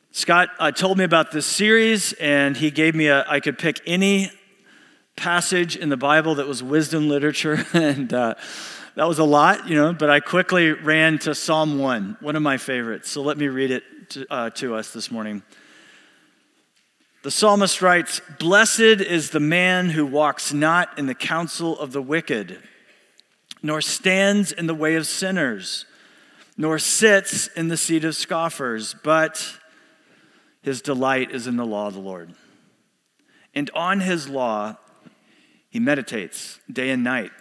Scott told me about this series, and he gave me I could pick any passage in the Bible that was wisdom literature, and that was a lot, but I quickly ran to Psalm 1, one of my favorites. So let me read it to us this morning. The psalmist writes, "Blessed is the man who walks not in the counsel of the wicked, nor stands in the way of sinners, nor sits in the seat of scoffers, but his delight is in the law of the Lord. And on his law he meditates day and night.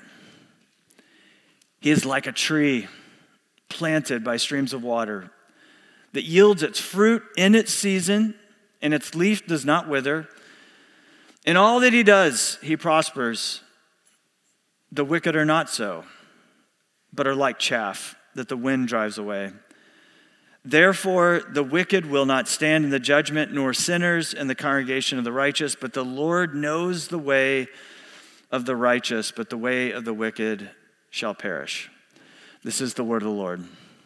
He is like a tree planted by streams of water that yields its fruit in its season, and its leaf does not wither. In all that he does, he prospers. The wicked are not so, but are like chaff that the wind drives away. Therefore, the wicked will not stand in the judgment, nor sinners in the congregation of the righteous. But the Lord knows the way of the righteous, but the way of the wicked shall perish." This is the word of the Lord.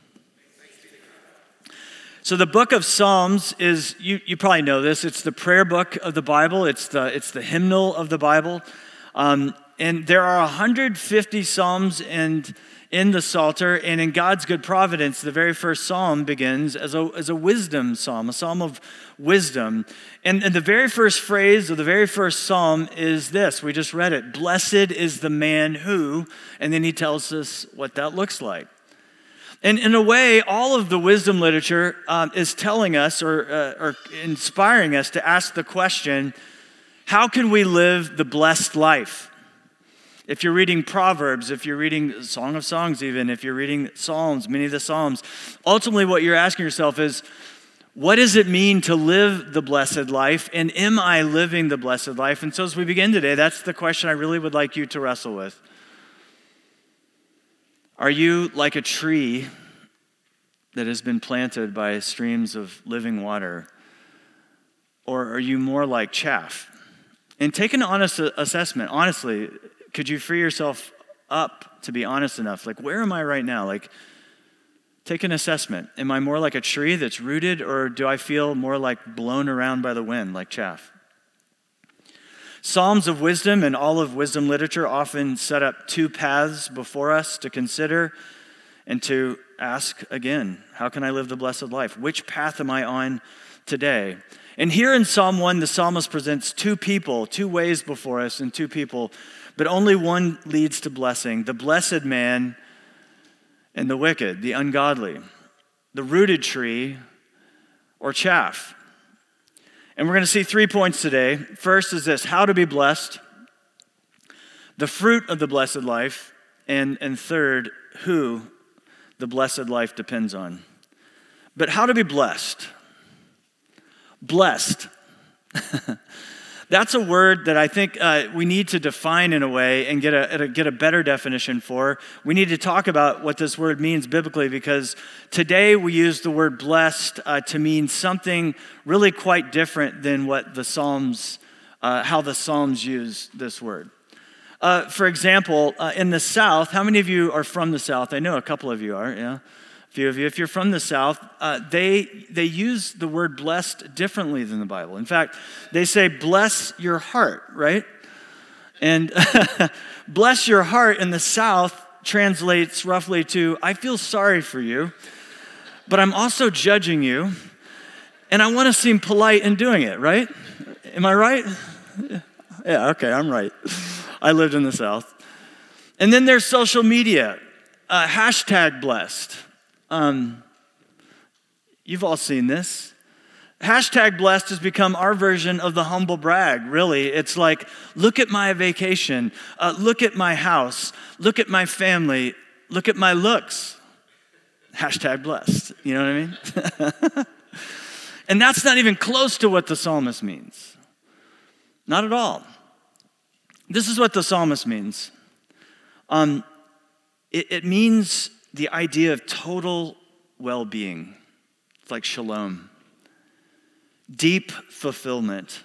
So the book of Psalms is, you probably know this, it's the prayer book of the Bible. It's the hymnal of the Bible. And there are 150 Psalms in the Psalter, and in God's good providence, the very first psalm begins as a wisdom psalm, a psalm of wisdom. And the very first phrase of the very first psalm is this. We just read it. Blessed is the man who, and then he tells us what that looks like. And in a way, all of the wisdom literature is telling us or inspiring us to ask the question, how can we live the blessed life? If you're reading Proverbs, if you're reading Song of Songs even, if you're reading Psalms, many of the Psalms, ultimately what you're asking yourself is, what does it mean to live the blessed life? And am I living the blessed life? And so as we begin today, that's the question I really would like you to wrestle with. Are you like a tree that has been planted by streams of living water? Or are you more like chaff? And take an honest assessment. Honestly, could you free yourself up to be honest enough? Like, where am I right now? Like, take an assessment. Am I more like a tree that's rooted, or do I feel more like blown around by the wind, like chaff? Psalms of wisdom and all of wisdom literature often set up two paths before us to consider and to ask again, how can I live the blessed life? Which path am I on today? And here in Psalm 1, the psalmist presents two people, two ways before us, and two people, but only one leads to blessing: the blessed man and the wicked, the ungodly, the rooted tree or chaff. And we're going to see 3 points today. First is this: how to be blessed, the fruit of the blessed life, and third, who the blessed life depends on. But how to be blessed? Blessed. That's a word that I think we need to define in a way and get a better definition for. We need to talk about what this word means biblically, because today we use the word blessed to mean something really quite different than what the Psalms, how the Psalms use this word. For example, in the South, how many of you are from the South? I know a couple of you are, yeah. A few of you. If you're from the South, they use the word blessed differently than the Bible. In fact, they say, bless your heart, right? And bless your heart in the South translates roughly to, I feel sorry for you, but I'm also judging you, and I want to seem polite in doing it, right? Am I right? Yeah, okay, I'm right. I lived in the South. And then there's social media, hashtag blessed. You've all seen this. Hashtag blessed has become our version of the humble brag, really. It's like, look at my vacation, look at my house, look at my family, look at my looks. Hashtag blessed, you know what I mean? And that's not even close to what the psalmist means. Not at all. This is what the psalmist means. It means the idea of total well-being. It's like shalom. Deep fulfillment.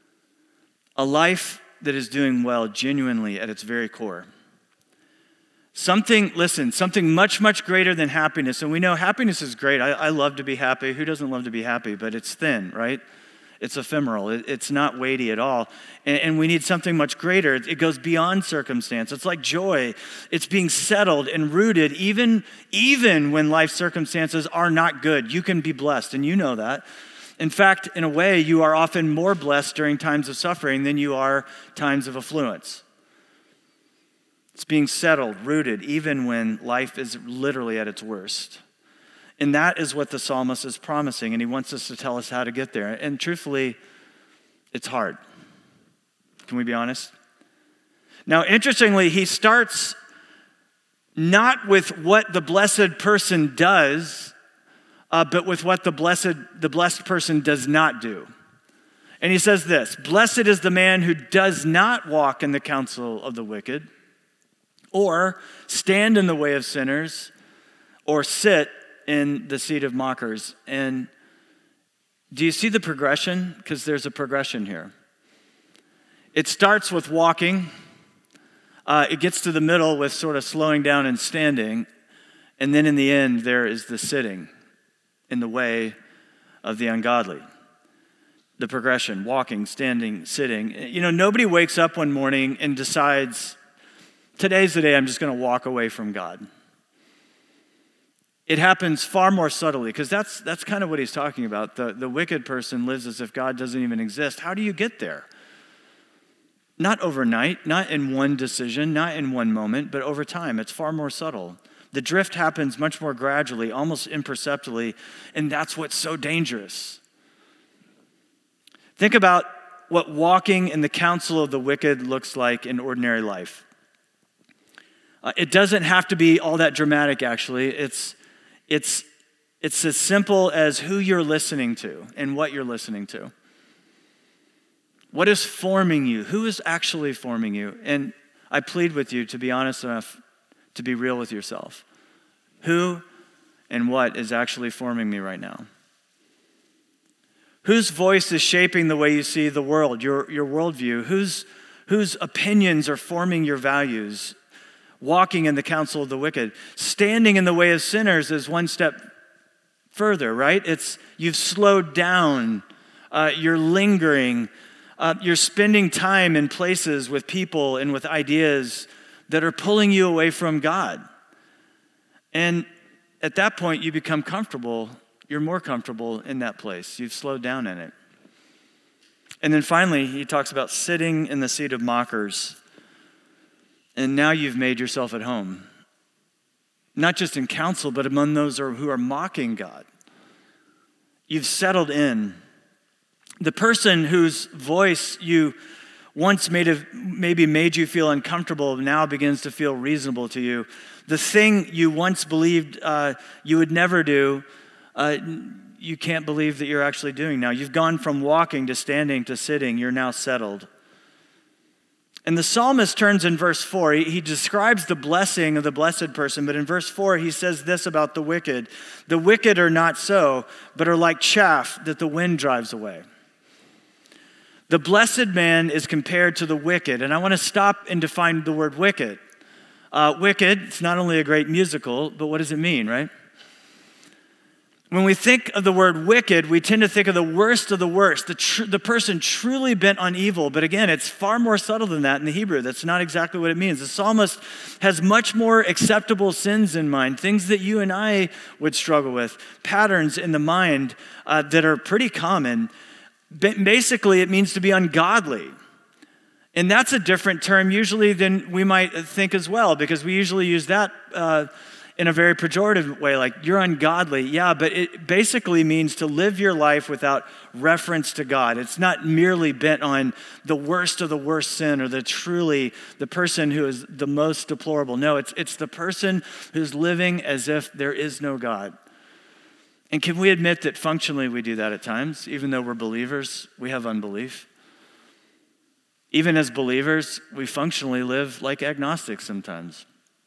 A life that is doing well genuinely at its very core. Something much, much greater than happiness. And we know happiness is great. I love to be happy. Who doesn't love to be happy? But it's thin, right? It's ephemeral. It's not weighty at all. And we need something much greater. It goes beyond circumstance. It's like joy. It's being settled and rooted even when life circumstances are not good. You can be blessed, and you know that. In fact, in a way, you are often more blessed during times of suffering than you are times of affluence. It's being settled, rooted, even when life is literally at its worst. And that is what the psalmist is promising, and he wants us to tell us how to get there. And truthfully, it's hard. Can we be honest? Now, interestingly, he starts not with what the blessed person does, but with what the blessed person does not do. And he says this, "Blessed is the man who does not walk in the counsel of the wicked, or stand in the way of sinners, or sit in the seat of mockers." And do you see the progression? Because there's a progression here. It starts with walking. It gets to the middle with sort of slowing down and standing. And then in the end, there is the sitting in the way of the ungodly. The progression, walking, standing, sitting. You know, nobody wakes up one morning and decides, today's the day I'm just going to walk away from God. It happens far more subtly, because that's kind of what he's talking about. The wicked person lives as if God doesn't even exist. How do you get there? Not overnight, not in one decision, not in one moment, but over time. It's far more subtle. The drift happens much more gradually, almost imperceptibly, and that's what's so dangerous. Think about what walking in the counsel of the wicked looks like in ordinary life. It doesn't have to be all that dramatic, actually. It's as simple as who you're listening to and what you're listening to. What is forming you? Who is actually forming you? And I plead with you to be honest enough to be real with yourself. Who and what is actually forming me right now? Whose voice is shaping the way you see the world, your worldview? Whose opinions are forming your values? Walking in the counsel of the wicked. Standing in the way of sinners is one step further, right? You've slowed down. You're lingering. You're spending time in places with people and with ideas that are pulling you away from God. And at that point, you become comfortable. You're more comfortable in that place. You've slowed down in it. And then finally, he talks about sitting in the seat of mockers. And now you've made yourself at home. Not just in counsel, but among those who are mocking God. You've settled in. The person whose voice you once maybe made you feel uncomfortable now begins to feel reasonable to you. The thing you once believed you would never do, you can't believe that you're actually doing now. You've gone from walking to standing to sitting. You're now settled. And the psalmist turns in verse 4. He describes the blessing of the blessed person, but in verse 4 he says this about the wicked. The wicked are not so, but are like chaff that the wind drives away. The blessed man is compared to the wicked. And I want to stop and define the word wicked. Wicked, it's not only a great musical, but what does it mean, right? When we think of the word wicked, we tend to think of the worst of the worst, the person truly bent on evil. But again, it's far more subtle than that in the Hebrew. That's not exactly what it means. The psalmist has much more acceptable sins in mind, things that you and I would struggle with, patterns in the mind that are pretty common. Basically, it means to be ungodly. And that's a different term usually than we might think as well, because we usually use that in a very pejorative way, like you're ungodly. Yeah, but it basically means to live your life without reference to God. It's not merely bent on the worst of the worst sin or the person who is the most deplorable. No, it's the person who's living as if there is no God. And can we admit that functionally we do that at times? Even though we're believers, we have unbelief. Even as believers, we functionally live like agnostics sometimes.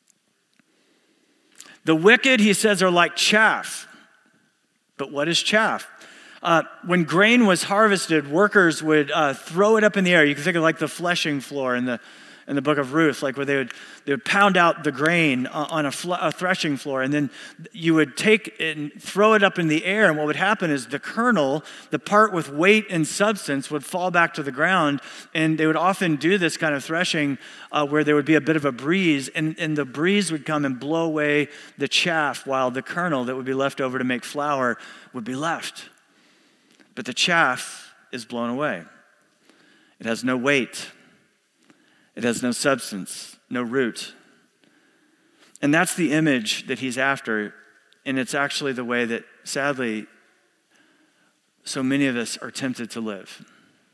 The wicked, he says, are like chaff. But what is chaff? When grain was harvested, workers would throw it up in the air. You can think of like the threshing floor in in the book of Ruth, like where they would pound out the grain on a threshing floor, and then you would take it and throw it up in the air, and what would happen is the kernel, the part with weight and substance, would fall back to the ground, and they would often do this kind of threshing where there would be a bit of a breeze, and the breeze would come and blow away the chaff while the kernel that would be left over to make flour would be left. But the chaff is blown away. It has no weight. It has no substance, no root. And that's the image that he's after. And it's actually the way that, sadly, so many of us are tempted to live.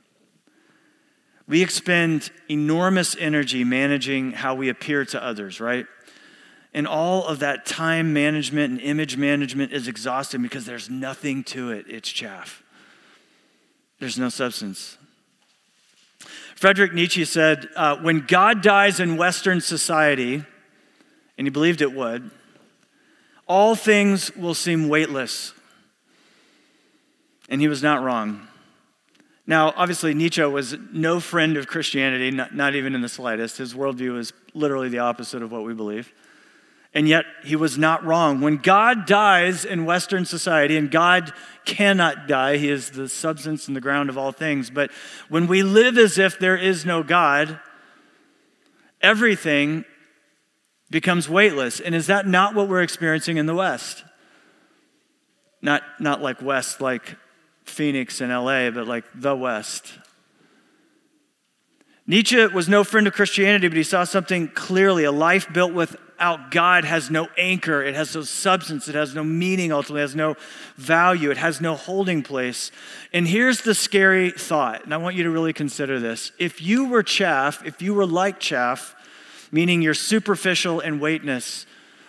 We expend enormous energy managing how we appear to others, right? And all of that time management and image management is exhausting because there's nothing to it. It's chaff. There's no substance. Friedrich Nietzsche said, when God dies in Western society, and he believed it would, all things will seem weightless. And he was not wrong. Now, obviously, Nietzsche was no friend of Christianity, not even in the slightest. His worldview is literally the opposite of what we believe. And yet, he was not wrong. When God dies in Western society, and God cannot die, he is the substance and the ground of all things, but when we live as if there is no God, everything becomes weightless. And is that not what we're experiencing in the West? Not like West, like Phoenix and LA, but like the West. Nietzsche was no friend of Christianity, but he saw something clearly. A life built without God has no anchor. It has no substance. It has no meaning, ultimately. It has no value. It has no holding place. And here's the scary thought, and I want you to really consider this. If you were chaff, if you were like chaff, meaning you're superficial and weightless,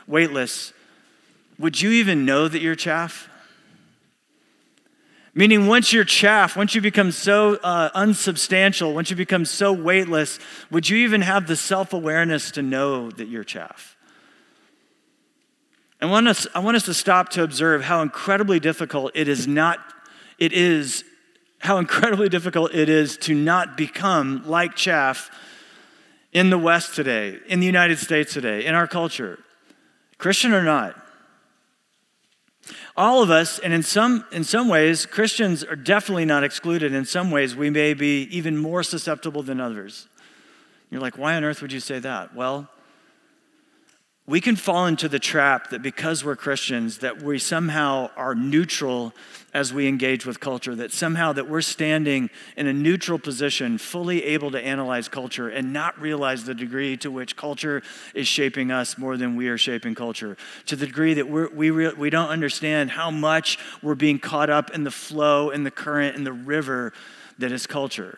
would you even know that you're chaff? Meaning once you're chaff, once you become so unsubstantial, once you become so weightless, would you even have the self-awareness to know that you're chaff? I want us to stop to observe how incredibly difficult it is to not become like chaff in the West today, in the United States today, in our culture, Christian or not. All of us, and in some ways, Christians are definitely not excluded. In some ways, we may be even more susceptible than others. You're like, why on earth would you say that? Well, we can fall into the trap that because we're Christians, that we somehow are neutral as we engage with culture, that somehow that we're standing in a neutral position, fully able to analyze culture and not realize the degree to which culture is shaping us more than we are shaping culture, to the degree that we don't understand how much we're being caught up in the flow, in the current, in the river that is culture.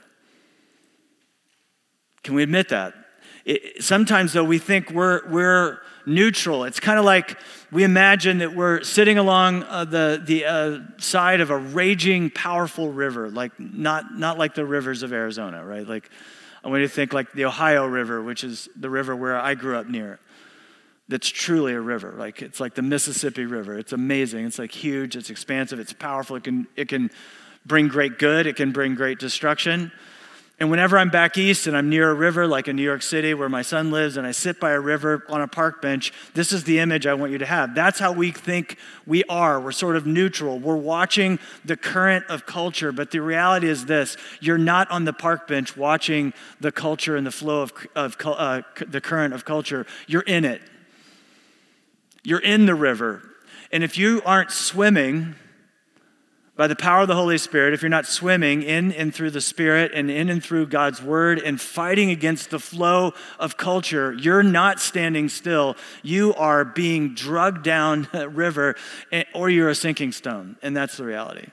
Can we admit that? Sometimes, though, we think we're neutral. It's kind of like we imagine that we're sitting along the side of a raging, powerful river, like not like the rivers of Arizona, right? Like I want you to think like the Ohio River, which is the river where I grew up near. That's truly a river. Like it's like the Mississippi River. It's amazing. It's like huge. It's expansive. It's powerful. It can bring great good. It can bring great destruction. And whenever I'm back east and I'm near a river, like in New York City where my son lives, and I sit by a river on a park bench, this is the image I want you to have. That's how we think we are. We're sort of neutral. We're watching the current of culture, but the reality is this. You're not on the park bench watching the culture and the flow of the current of culture. You're in it. You're in the river. And if you aren't swimming by the power of the Holy Spirit, if you're not swimming in and through the Spirit and in and through God's Word and fighting against the flow of culture, you're not standing still. You are being drugged down a river, or you're a sinking stone. And that's the reality.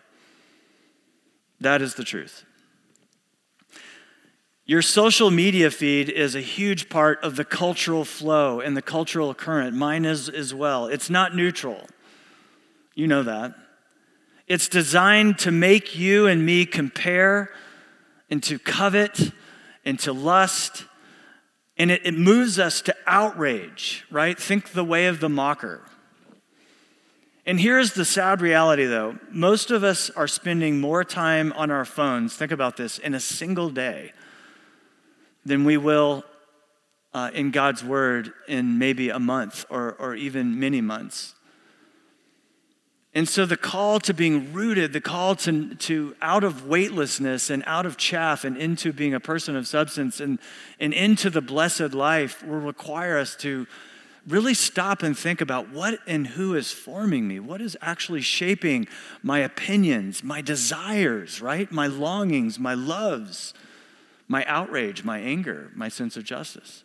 That is the truth. Your social media feed is a huge part of the cultural flow and the cultural current. Mine is as well. It's not neutral. You know that. It's designed to make you and me compare and to covet and to lust. And it moves us to outrage, right? Think the way of the mocker. And here's the sad reality, though. Most of us are spending more time on our phones, think about this, in a single day than we will in God's word in maybe a month or even many months. And so the call to being rooted, the call to out of weightlessness and out of chaff and into being a person of substance and into the blessed life will require us to really stop and think about what and who is forming me, what is actually shaping my opinions, my desires, right? My longings, my loves, my outrage, my anger, my sense of justice.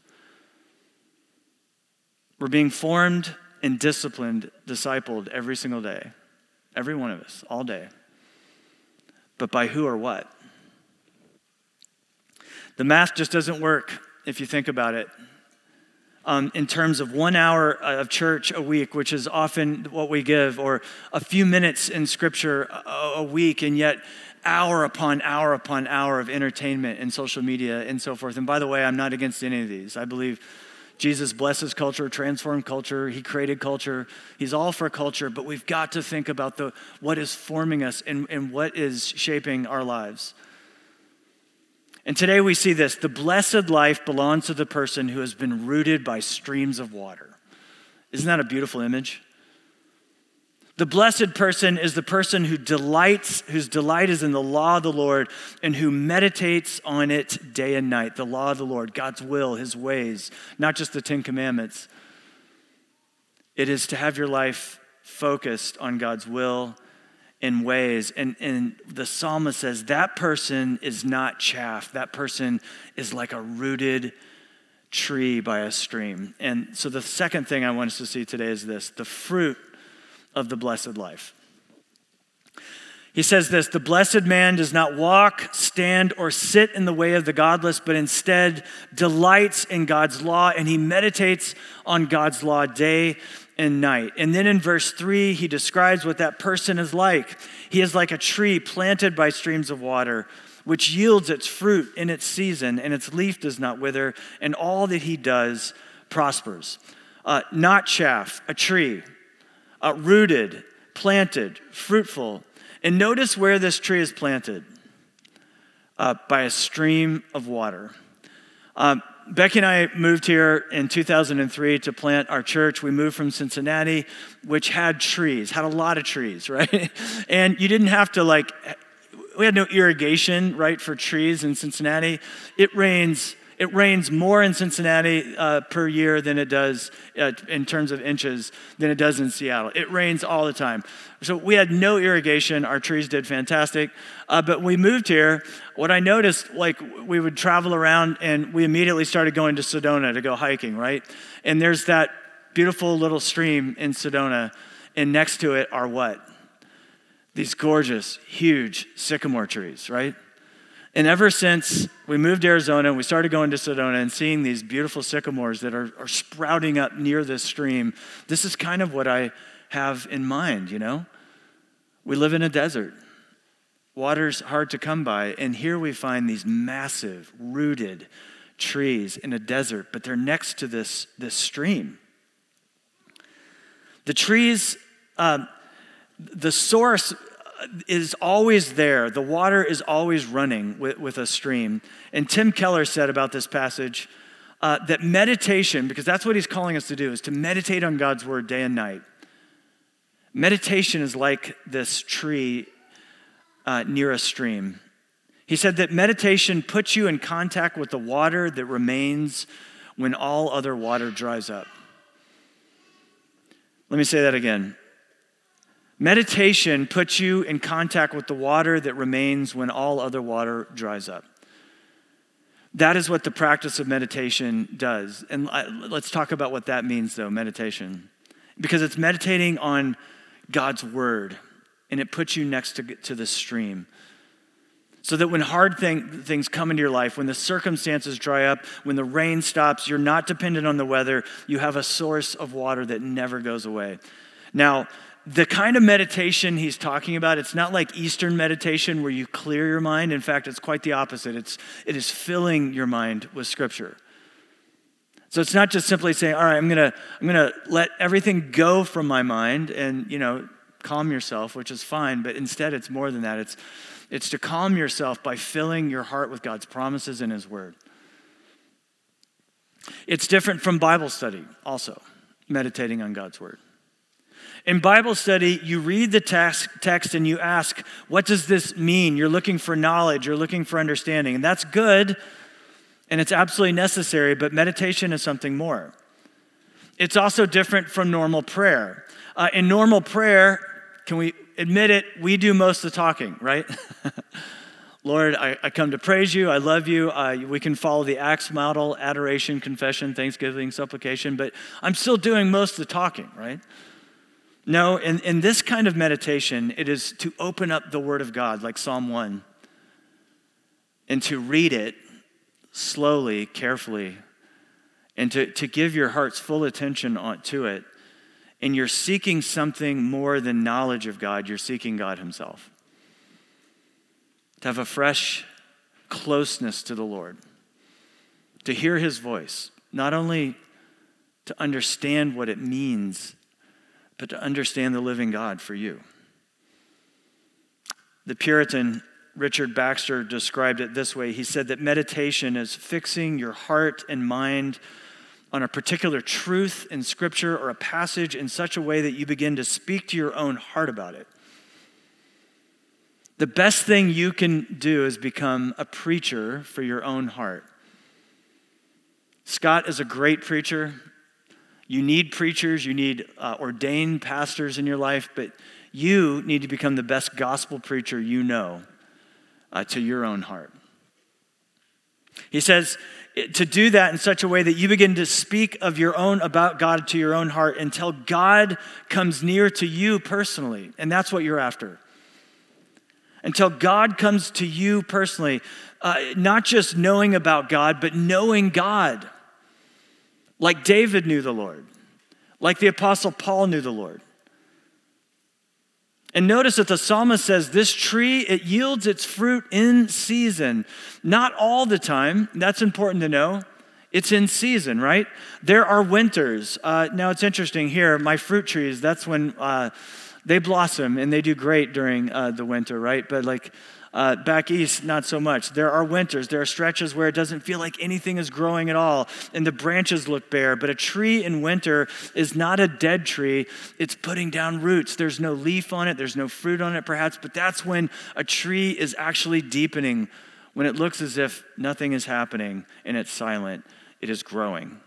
We're being formed and disciplined, discipled every single day. Every one of us, all day. But by who or what? The math just doesn't work if you think about it. In terms of 1 hour of church a week, which is often what we give, or a few minutes in scripture a week, and yet hour upon hour upon hour of entertainment and social media and so forth. And by the way, I'm not against any of these. I believe Jesus blesses culture, transformed culture. He created culture. He's all for culture, but we've got to think about what is forming us and what is shaping our lives. And today we see this. The blessed life belongs to the person who has been rooted by streams of water. Isn't that a beautiful image? The blessed person is the person whose delight is in the law of the Lord and who meditates on it day and night. The law of the Lord, God's will, his ways, not just the 10 Commandments. It is to have your life focused on God's will and ways. And the psalmist says that person is not chaff. That person is like a rooted tree by a stream. And so the second thing I want us to see today is this, the fruit of the blessed life. He says this, the blessed man does not walk, stand, or sit in the way of the godless, but instead delights in God's law, and he meditates on God's law day and night. And then in verse 3, he describes what that person is like. He is like a tree planted by streams of water, which yields its fruit in its season, and its leaf does not wither, and all that he does prospers. Not chaff, a tree. Rooted, planted, fruitful. And notice where this tree is planted. By a stream of water. Becky and I moved here in 2003 to plant our church. We moved from Cincinnati, which had a lot of trees, right? And you didn't have to we had no irrigation, right, for trees in Cincinnati. It rains more in Cincinnati per year than it does in terms of inches than it does in Seattle. It rains all the time. So we had no irrigation. Our trees did fantastic. But when we moved here, what I noticed, we would travel around and we immediately started going to Sedona to go hiking, right? And there's that beautiful little stream in Sedona. And next to it are what? These gorgeous, huge sycamore trees, right? And ever since we moved to Arizona, we started going to Sedona and seeing these beautiful sycamores that are sprouting up near this stream, this is kind of what I have in mind, you know? We live in a desert. Water's hard to come by, and here we find these massive, rooted trees in a desert, but they're next to this stream. The trees, the source is always there. The water is always running with a stream. And Tim Keller said about this passage that meditation, because that's what he's calling us to do, is to meditate on God's word day and night. Meditation is like this tree near a stream. He said that meditation puts you in contact with the water that remains when all other water dries up. Let me say that again. Meditation puts you in contact with the water that remains when all other water dries up. That is what the practice of meditation does. And let's talk about what that means, though, meditation. Because it's meditating on God's word, and it puts you next to the stream. So that when hard things come into your life, when the circumstances dry up, when the rain stops, you're not dependent on the weather. You have a source of water that never goes away. Now, the kind of meditation he's talking about, it's not like Eastern meditation where you clear your mind. In fact, it's quite the opposite. It is filling your mind with Scripture. So it's not just simply saying, all right, I'm gonna let everything go from my mind and, calm yourself, which is fine, but instead it's more than that. It's to calm yourself by filling your heart with God's promises and his word. It's different from Bible study also, meditating on God's word. In Bible study, you read the text and you ask, what does this mean? You're looking for knowledge, you're looking for understanding. And that's good, and it's absolutely necessary, but meditation is something more. It's also different from normal prayer. In normal prayer, can we admit it, we do most of the talking, right? Lord, I come to praise you, I love you. We can follow the Acts model, adoration, confession, thanksgiving, supplication, but I'm still doing most of the talking, right? No, in this kind of meditation, it is to open up the Word of God, like Psalm 1, and to read it slowly, carefully, and to give your heart's full attention to it. And you're seeking something more than knowledge of God, you're seeking God himself. To have a fresh closeness to the Lord, to hear his voice, not only to understand what it means, but to understand the living God for you. The Puritan Richard Baxter described it this way. He said that meditation is fixing your heart and mind on a particular truth in Scripture or a passage in such a way that you begin to speak to your own heart about it. The best thing you can do is become a preacher for your own heart. Scott is a great preacher. You need preachers, you need ordained pastors in your life, but you need to become the best gospel preacher you know to your own heart. He says to do that in such a way that you begin to speak of your own, about God to your own heart until God comes near to you personally, and that's what you're after. Until God comes to you personally, not just knowing about God, but knowing God. Like David knew the Lord, like the Apostle Paul knew the Lord. And notice that the psalmist says, this tree, it yields its fruit in season. Not all the time, that's important to know. It's in season, right? There are winters. Now it's interesting here, my fruit trees, that's when they blossom and they do great during the winter, right? But back east, not so much. There are winters. There are stretches where it doesn't feel like anything is growing at all, and the branches look bare. But a tree in winter is not a dead tree. It's putting down roots. There's no leaf on it. There's no fruit on it, perhaps. But that's when a tree is actually deepening, when it looks as if nothing is happening and it's silent. It is growing.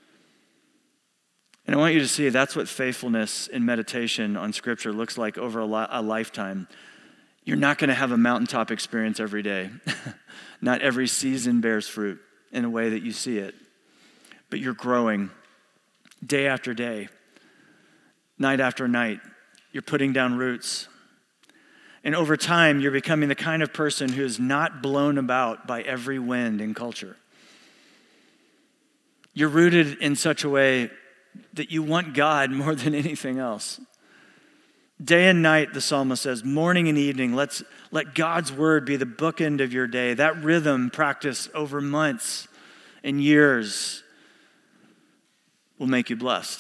And I want you to see that's what faithfulness in meditation on Scripture looks like over a lifetime. You're not going to have a mountaintop experience every day. Not every season bears fruit in a way that you see it. But you're growing day after day, night after night. You're putting down roots. And over time, you're becoming the kind of person who is not blown about by every wind in culture. You're rooted in such a way that you want God more than anything else. Day and night, the psalmist says, morning and evening, let God's word be the bookend of your day. That rhythm practiced over months and years will make you blessed.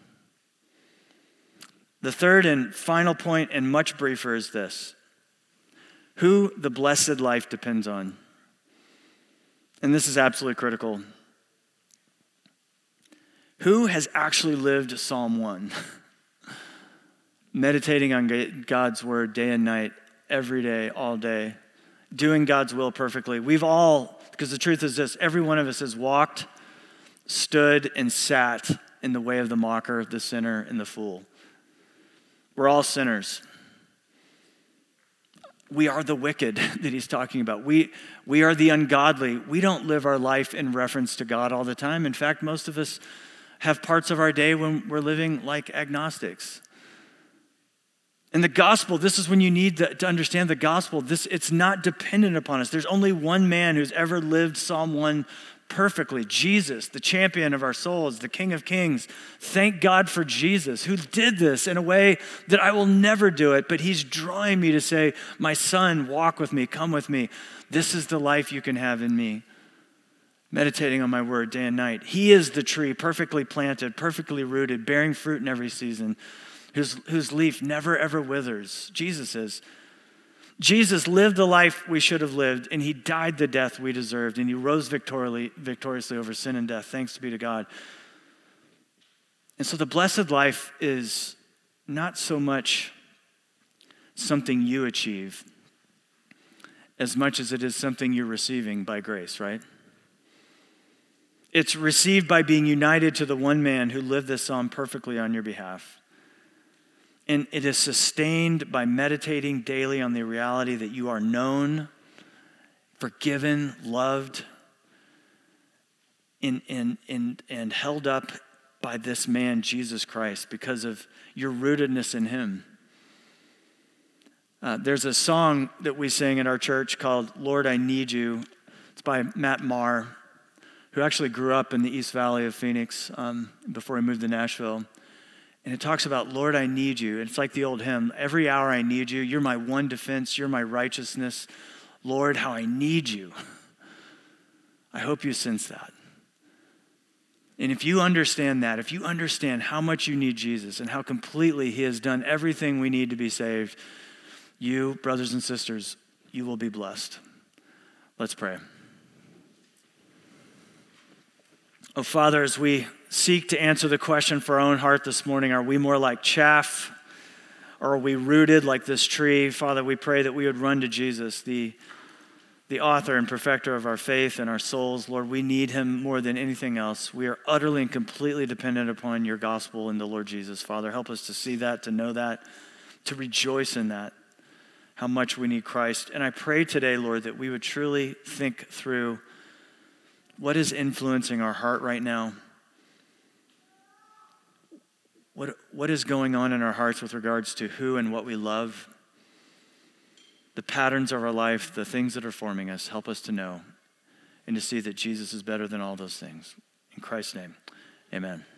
The third and final point, and much briefer, is this: who the blessed life depends on. And this is absolutely critical. Who has actually lived Psalm 1? Meditating on God's word day and night, every day, all day, doing God's will perfectly. We've all, because the truth is this, every one of us has walked, stood, and sat in the way of the mocker, the sinner, and the fool. We're all sinners. We are the wicked that he's talking about. We are the ungodly. We don't live our life in reference to God all the time. In fact, most of us have parts of our day when we're living like agnostics. And the gospel, this is when you need to understand the gospel. It's not dependent upon us. There's only one man who's ever lived Psalm 1 perfectly. Jesus, the champion of our souls, the King of Kings. Thank God for Jesus, who did this in a way that I will never do it, but he's drawing me to say, my son, walk with me, come with me. This is the life you can have in me. Meditating on my word day and night. He is the tree, perfectly planted, perfectly rooted, bearing fruit in every season, whose leaf never ever withers. Jesus is. Jesus lived the life we should have lived, and he died the death we deserved, and he rose victoriously over sin and death. Thanks be to God. And so the blessed life is not so much something you achieve as much as it is something you're receiving by grace, right? It's received by being united to the one man who lived this psalm perfectly on your behalf. And it is sustained by meditating daily on the reality that you are known, forgiven, loved, and held up by this man, Jesus Christ, because of your rootedness in him. There's a song that we sing in our church called Lord, I Need You. It's by Matt Maher, who actually grew up in the East Valley of Phoenix before he moved to Nashville. And it talks about, Lord, I need you. And it's like the old hymn, every hour I need you. You're my one defense. You're my righteousness. Lord, how I need you. I hope you sense that. And if you understand that, if you understand how much you need Jesus and how completely he has done everything we need to be saved, you, brothers and sisters, you will be blessed. Let's pray. Oh, Father, as we seek to answer the question for our own heart this morning, are we more like chaff or are we rooted like this tree? Father, we pray that we would run to Jesus, the author and perfecter of our faith and our souls. Lord, we need him more than anything else. We are utterly and completely dependent upon your gospel and the Lord Jesus. Father, help us to see that, to know that, to rejoice in that, how much we need Christ. And I pray today, Lord, that we would truly think through what is influencing our heart right now. What is going on in our hearts with regards to who and what we love? The patterns of our life, the things that are forming us, help us to know and to see that Jesus is better than all those things. In Christ's name, amen.